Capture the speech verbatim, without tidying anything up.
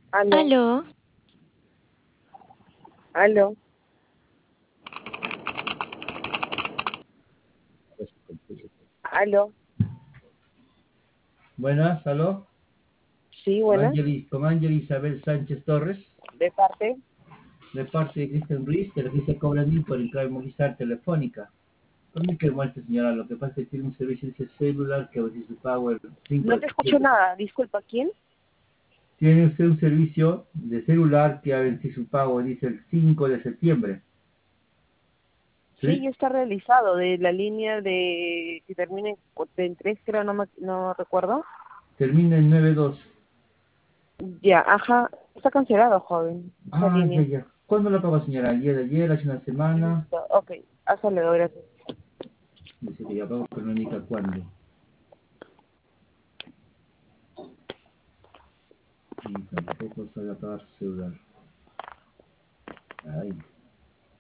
Aló, Aló, aló. Aló. Buenas, aló. Sí, Con buenas. Ángel, con Ángel Isabel Sánchez Torres, ¿De parte? de parte de Cristian Ruiz, de la que se cobra mil por entrar movilizar telefónica. A mí que muerte, señora, lo que pasa es que tiene un servicio de ese celular que a veces su pago el cinco No de te escucho septiembre. nada. Disculpa, ¿quién? Tiene usted un servicio de celular que a veces su pago dice el cinco de septiembre. Sí, ¿Sí? ya está realizado. De la línea de que termine en tres, creo, no, me, no recuerdo. Termina en nueve dos. Ya, ajá. Está cancelado, joven, esa Ah, ya, línea. ya. ¿Cuándo lo pagó, señora? ¿Ayer, ayer, hace una semana? Listo, ok. Házale, gracias. Dice que ya pagó, pero no indica cuándo. Y tampoco sabe apagar su celular.